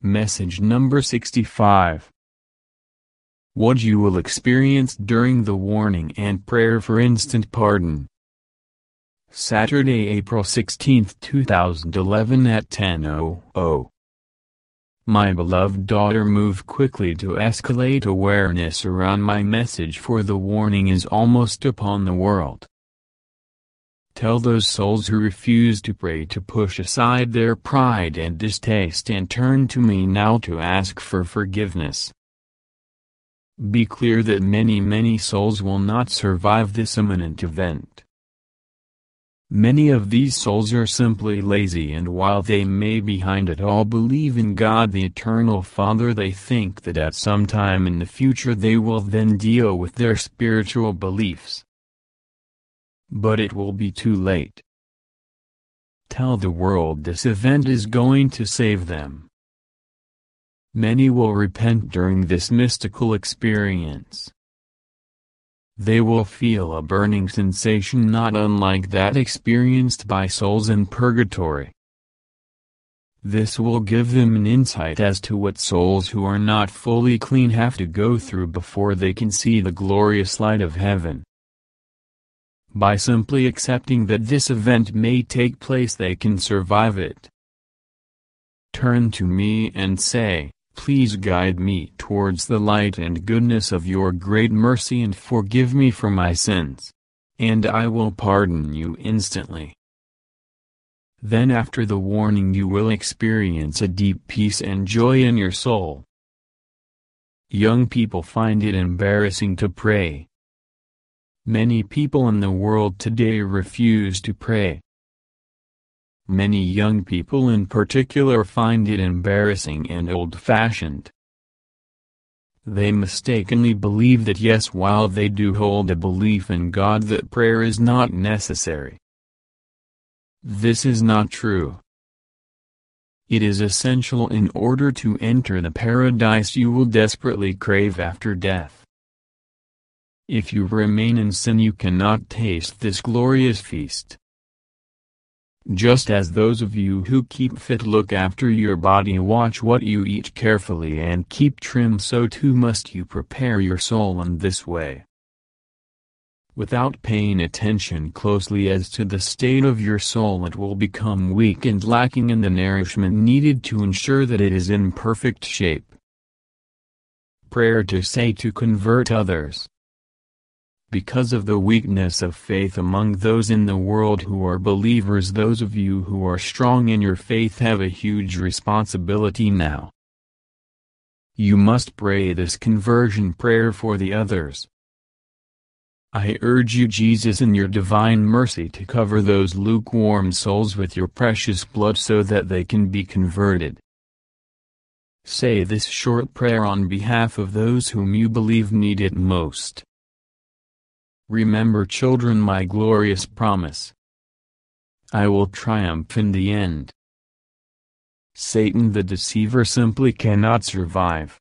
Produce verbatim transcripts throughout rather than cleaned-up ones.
Message number sixty-five. What you will experience during the warning and prayer for instant pardon. Saturday, April sixteenth, two thousand eleven at ten oh oh. My beloved daughter, move quickly to escalate awareness around my message, for the warning is almost upon the world. Tell those souls who refuse to pray to push aside their pride and distaste and turn to me now to ask for forgiveness. Be clear that many many souls will not survive this imminent event. Many of these souls are simply lazy, and while they may behind it all believe in God the Eternal Father, they think that at some time in the future they will then deal with their spiritual beliefs. But it will be too late. Tell the world this event is going to save them. Many will repent during this mystical experience. They will feel a burning sensation not unlike that experienced by souls in purgatory. This will give them an insight as to what souls who are not fully clean have to go through before they can see the glorious light of heaven. By simply accepting that this event may take place, they can survive it. Turn to me and say, "Please guide me towards the light and goodness of your great mercy and forgive me for my sins, and I will pardon you instantly." Then after the warning you will experience a deep peace and joy in your soul. Young people find it embarrassing to pray. Many people in the world today refuse to pray. Many young people in particular find it embarrassing and old-fashioned. They mistakenly believe that yes, while they do hold a belief in God, that prayer is not necessary. This is not true. It is essential in order to enter the paradise you will desperately crave after death. If you remain in sin, you cannot taste this glorious feast. Just as those of you who keep fit look after your body, watch what you eat carefully and keep trim, so too must you prepare your soul in this way. Without paying attention closely as to the state of your soul, it will become weak and lacking in the nourishment needed to ensure that it is in perfect shape. Prayer to say to convert others. Because of the weakness of faith among those in the world who are believers, those of you who are strong in your faith have a huge responsibility now. You must pray this conversion prayer for the others. I urge you, Jesus, in your divine mercy, to cover those lukewarm souls with your precious blood so that they can be converted. Say this short prayer on behalf of those whom you believe need it most. Remember, children, my glorious promise. I will triumph in the end. Satan the deceiver simply cannot survive.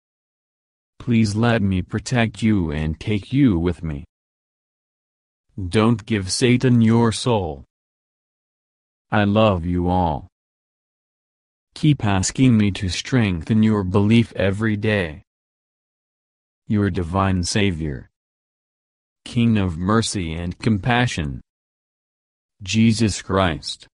Please let me protect you and take you with me. Don't give Satan your soul. I love you all. Keep asking me to strengthen your belief every day. Your divine Savior, King of mercy and compassion, Jesus Christ.